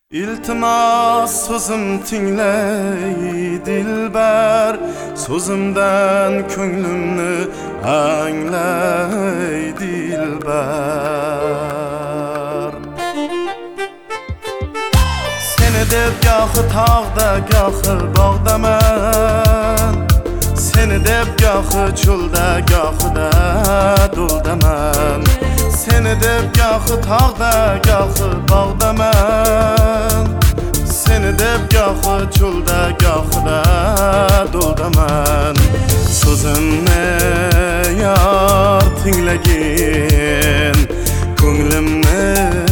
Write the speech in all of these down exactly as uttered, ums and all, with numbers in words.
İltimos so'zim tinglay dilbar, so'zimdan ko'nglimni anglay dilbar. Seni deb gohi tog'da gohi bog'daman, seni deb gohi cho'lda gohida do'ldaman. Seni deb gohi tog'da gohi bog'daman, seni deb gohi cho'lda gohida do'ldaman. So'zimni yor tinglagin, ko'nglimni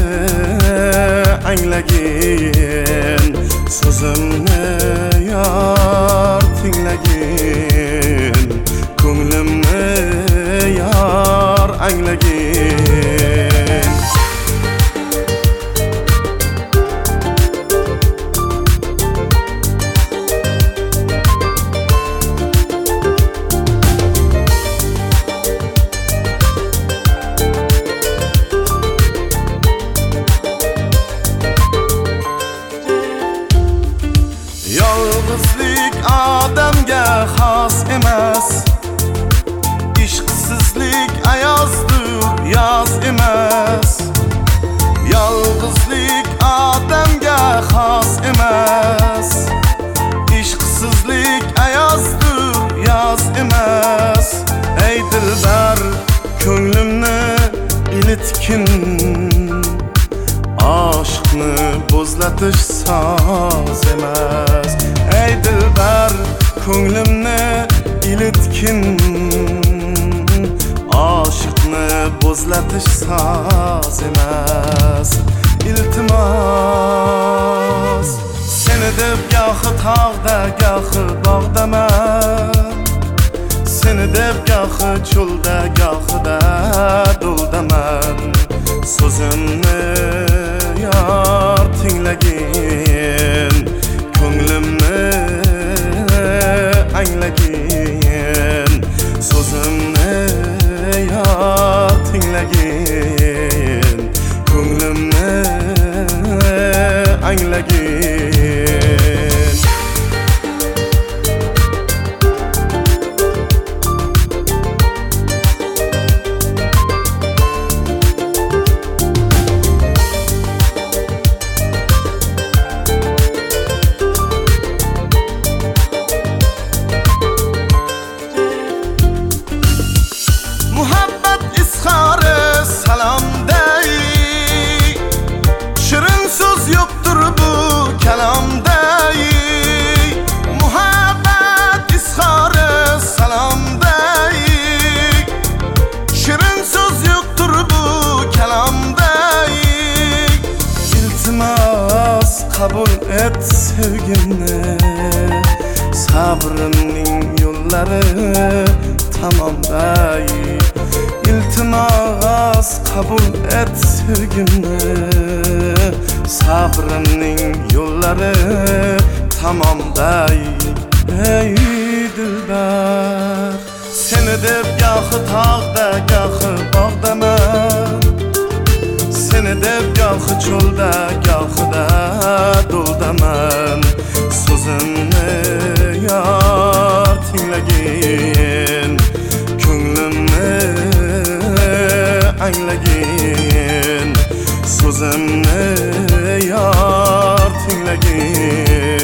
anglagin. So'zimni yor tinglagin, ko'nglimni yor anglagin. Yolg'izlik odamga xos emas, ishqsizlik ayozdir yoz emas. Yolg'izlik odamga xos emas, ishqsizlik ayozdir yoz emas. Ey dilbar, ko'nglimni ilitgin, aşkını bozlatish soz emas. Ey dilbar, ko'nglimni ilitgin, aşkını bozlatish soz emas. İltimos, seni deb gohi tog'da gohi bog'daman, seni deb gohi cho'lda gohida do'ldaman. So'zimni yor tinglagin, ko'nglimni anglagin. So'zimni yor tinglagin, ko'nglimni anglagin. Kabul et sevgimni, sabrımning yo'llari tamomday. İltimos kabul et sevgimni, sabrımning yo'llari tamomday. Ey dilbar, seni deb gohi tog'da gohi bog'daman, seni deb gohi cho'lda gohida do'ldaman. So'zimni yor tinglagin, ko'nglimni anglagin. So'zimni yor tinglagin,